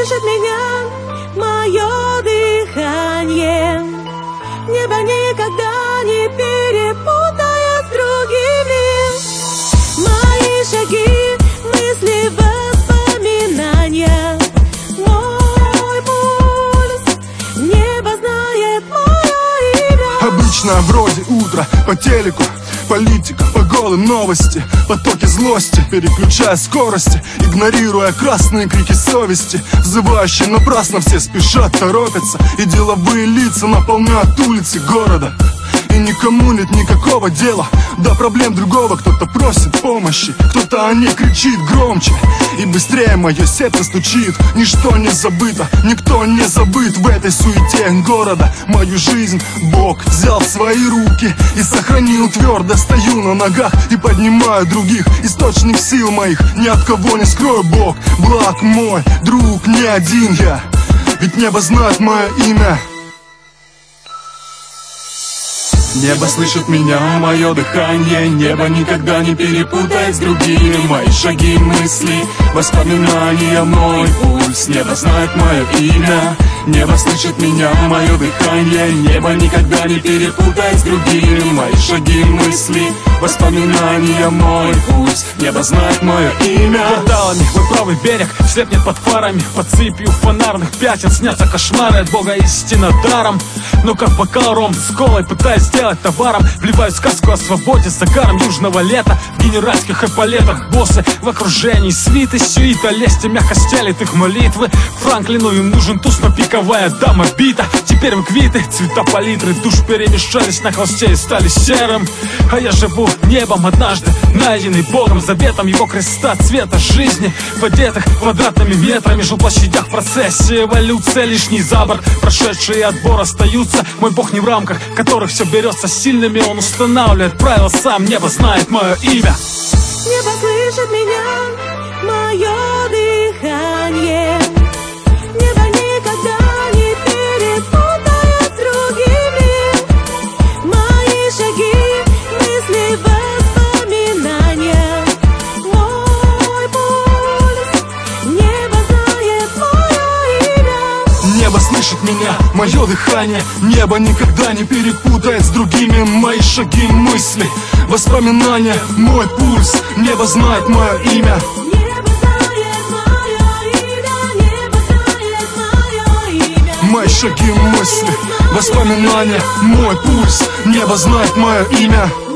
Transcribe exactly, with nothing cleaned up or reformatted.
слышит меня мое дыхание. Небо никогда не перепутает с другими. Мои шаги, мысли, воспоминания. Мой пульс, небо знает мое имя. Обычно вроде утро по телеку, политика, погоды, новости, потоки злости, переключая скорости, игнорируя красные крики совести, взывающие напрасно, все спешат, торопятся, и деловые лица наполняют улицы города. И никому нет никакого дела до проблем другого. Кто-то просит помощи, кто-то о ней кричит громче, и быстрее мое сердце стучит. Ничто не забыто, никто не забыт в этой суете города. Мою жизнь Бог взял в свои руки и сохранил твердо. Стою на ногах и поднимаю других. Источник сил моих ни от кого не скрою. Бог, благ мой, друг, не один я, ведь небо знает мое имя. Небо слышит меня, мое дыхание. Небо никогда не перепутает с другими. Мои шаги, мысли, воспоминания, мой пульс. Небо знает мое имя. Небо слышит меня, мое дыхание. Небо никогда не перепутает с другими. Мои шаги, мысли, воспоминания, мой пульс. Небо знает мое имя. Кварталами мой правый берег слепнет под фарами, под сыпью фонарных пятен снятся кошмары. От Бога истина даром, но как бокал ром с колой пытаюсь сделать товаром. Вливаю сказку о свободе с загаром южного лета. В генеральских эполетах боссы в окружении свиты, сюита, лестья мягко стелит их молитвы. Франклину им нужен туз, но пиковая дама бита. Теперь мы квиты, цвета палитры душ перемешались на холсте и стали серым. А я живу небом однажды, найденный Богом, заветом его креста цвета жизни, в одетых квадратными метрами жилплощадях в процессе эволюция. Лишний за борт, прошедшие отбор остаются. Мой Бог не в рамках, которых все берется сильными. Он устанавливает правила сам. Небо знает мое имя. Небо слышит меня, мое дыхание. Небо никогда не перепутает с другими. Мои шаги, мысли, воспоминания. Мой пульс, небо знает мое имя. Небо слышит меня, мое дыхание. Небо никогда не перепутает с другими. Мои шаги, мысли, воспоминания, мой пульс. Небо знает мое имя. Небо знает мое имя. Небо знает мое имя. Мои шаги, мысли, воспоминания, мой пульс. Небо знает мое имя.